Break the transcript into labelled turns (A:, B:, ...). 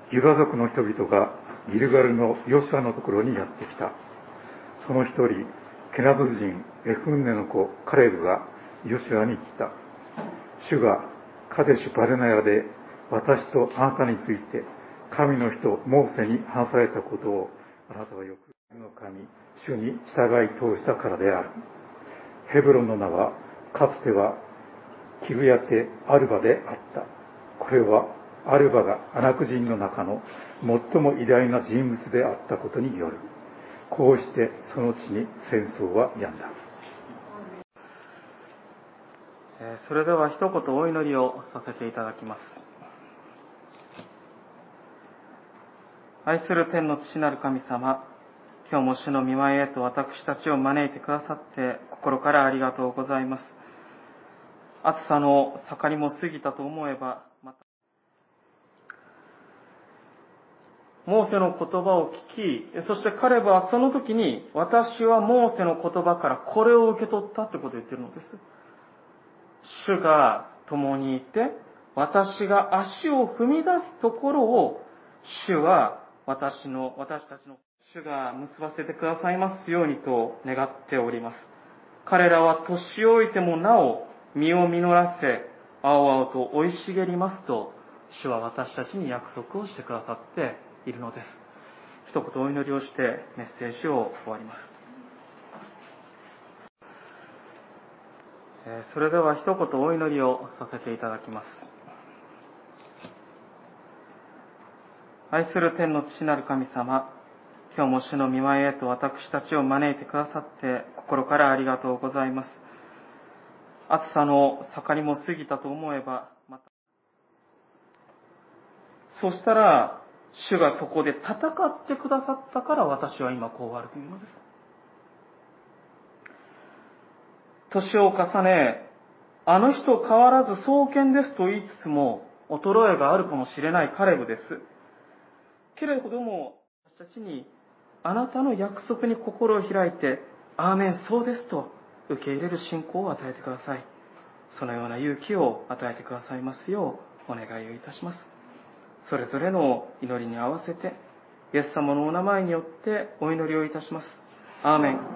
A: ユダ族の人々がギルガルのヨシュアのところにやってきた。その一人、ケナズ人エフンネの子カレブがヨシュアに言った。主がカデシュバルネアで私とあなたについて神の人モーセに話されたことをあなたはよくの神主に従い通したからである。ヘブロンの名はかつてはキルヤテアルバであった。これはアルバがアナク人の中の最も偉大な人物であったことによる。こうしてその地に戦争は止んだ。
B: それでは一言お祈りをさせていただきます。愛する天の父なる神様、今日も主の御前へと私たちを招いてくださって心からありがとうございます。暑さの盛りも過ぎたと思えば、またモーセの言葉を聞き、そしてカレブはその時に私はモーセの言葉からこれを受け取ったってことを言っているのです。主が共にいて、私が足を踏み出すところを主は私たちの主が結ばせてくださいますようにと願っております。彼らは年老いてもなお実を実らせ、青々と生い茂りますと、主は私たちに約束をしてくださっているのです。一言お祈りをしてメッセージを終わります。それでは一言お祈りをさせていただきます。愛する天の父なる神様、今日も主の御前へと私たちを招いてくださって心からありがとうございます。暑さの盛りも過ぎたと思えば、またそしたら主がそこで戦ってくださったから私は今こうあるというのです。年を重ね、あの人変わらず壮健ですと言いつつも衰えがあるかもしれないカレブです。けれども私たちにあなたの約束に心を開いて、アーメン、そうですと受け入れる信仰を与えてください。そのような勇気を与えてくださいますようお願いをいたします。それぞれの祈りに合わせてイエス様のお名前によってお祈りをいたします。アーメン。